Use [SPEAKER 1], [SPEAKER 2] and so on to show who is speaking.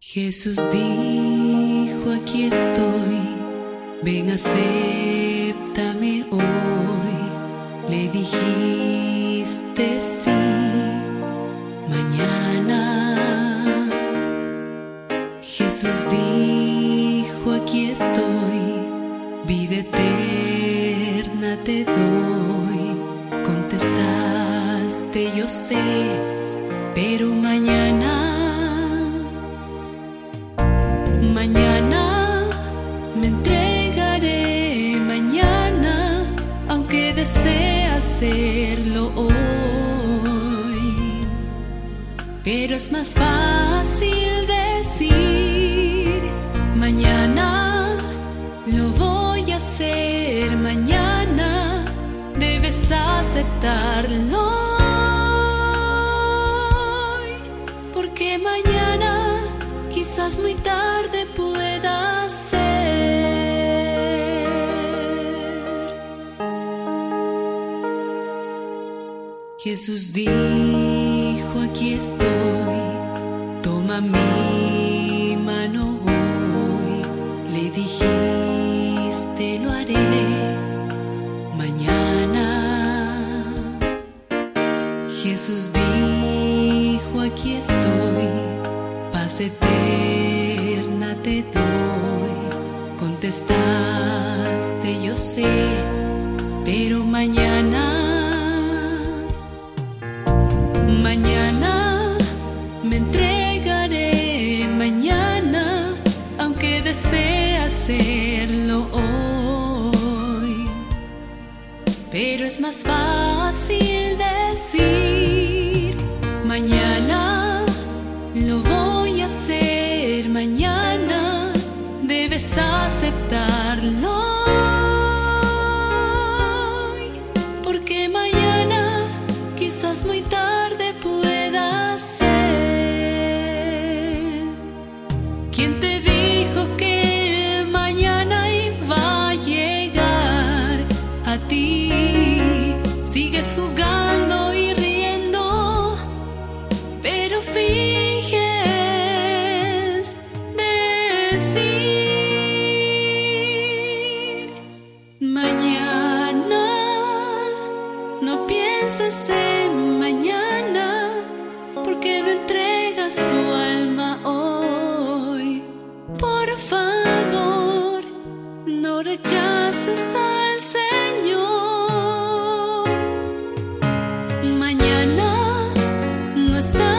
[SPEAKER 1] Jesús dijo, aquí estoy, ven, acéptame hoy. Le dijiste sí, mañana. Jesús dijo, aquí estoy, vida eterna te doy. Contestaste, yo sé, pero mañana me entregaré, mañana, aunque desee hacerlo hoy. Pero es más fácil decir, mañana lo voy a hacer, mañana debes aceptarlo hoy, porque mañana quizás muy tarde pueda ser. Jesús dijo, aquí estoy, toma mi mano hoy. Le dijiste, lo haré mañana. Jesús dijo, aquí estoy, paz eterna te doy. Contestaste, yo sé, pero mañana me entregaré, mañana, aunque desee hacerlo hoy. Pero es más fácil decir, mañana lo voy a hacer, mañana debes aceptarlo hoy, porque mañana quizás muy tarde pueda ser. ¿Quién te dijo que el mañana iba a llegar a ti? Sigues jugando y riendo, pero finges decir, mañana. No pienses en mañana, porque no entregas tu alma hoy. Por favor, no rechaces al Señor. Mañana no está